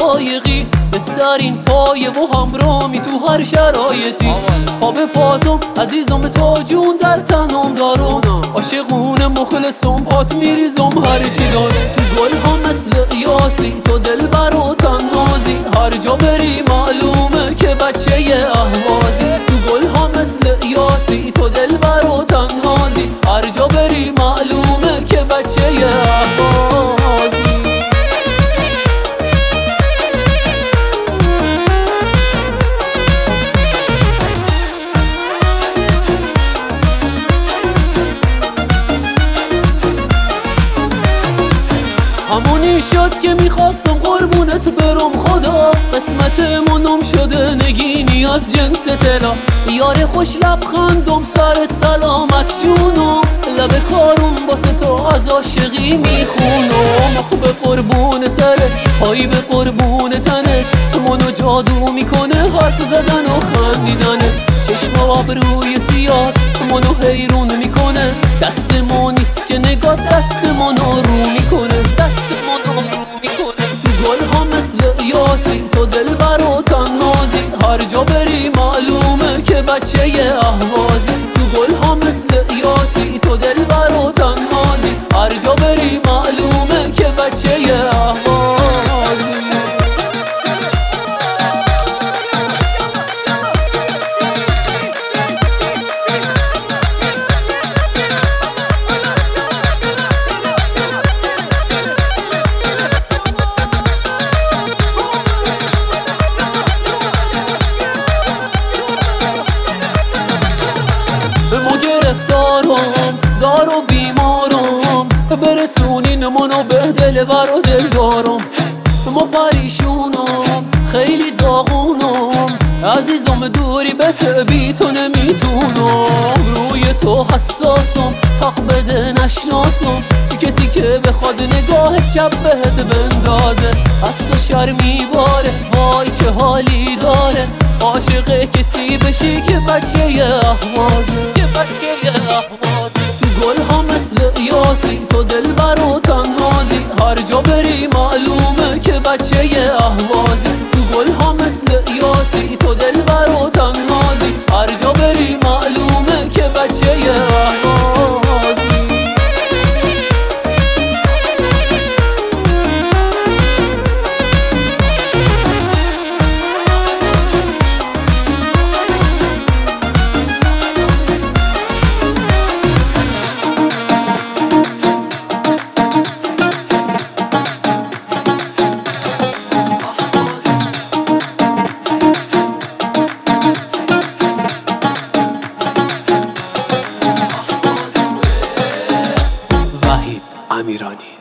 علایقی، بهترین پایه و همرامی تو هر شرایطی. خواب پاتم عزیزم تا جون در تنم دارم، عاشقونه مخلصم پات میریزم هرچی دارم. تو گل ها مثل یاسی تو دلبر و تنهازی، هر جا بری معلومه که بچه اهوازی. تو گل ها مثل یاسی تو دلبر و تنهازی، هر جا بری معلومه که بچه اهوازی. همونی شد که میخواستم قربونت برم خدا، قسمت منم شده نگینی از جنس طلا. یار خوش لبخندم سرت سلامت جونم، لب کارم واسه تو از عاشقی میخونم. آخ به قربون سرت پایی به قربون تنت، منو جادو میکنه حرف زدن و خندیدنه. چشم و ابروی سیاه منو حیرون میکنه، دست ما نیست که نگاه دست منو رو میکنه، دست منو رو میکنه. تو گل ها مثل یاسی تو دلبر و تنهازی، هر جا بری معلومه که بچه اهوازی. تو گل ها مثل یاسی تو دلبر و تنهازی، هر جا بری معلومه که بچه اهوازی. گرفتارم زار و بیمارم، برسونین منو به دلبر و دلدارم. ما پریشونم خیلی داغونم، عزیزم دوری بس بی تو نمیتونم. روی تو حساسم حق بده نشناسم، کسی که بخواد نگاه چپ بهت بندازه. از تو شرمی باره وای چه حالی داره، عاشق کسی بشی که بچه اهوازه، که بچه اهوازه. تو گل ها مثل یاسی تو دلبر و تنهازی، هر جا بری معلومه که بچه اهوازه. تو گل ها مثل یاسی تو دلبر و تنهازی، هر جا بری معلومه که بچه اهوازی. امیرانی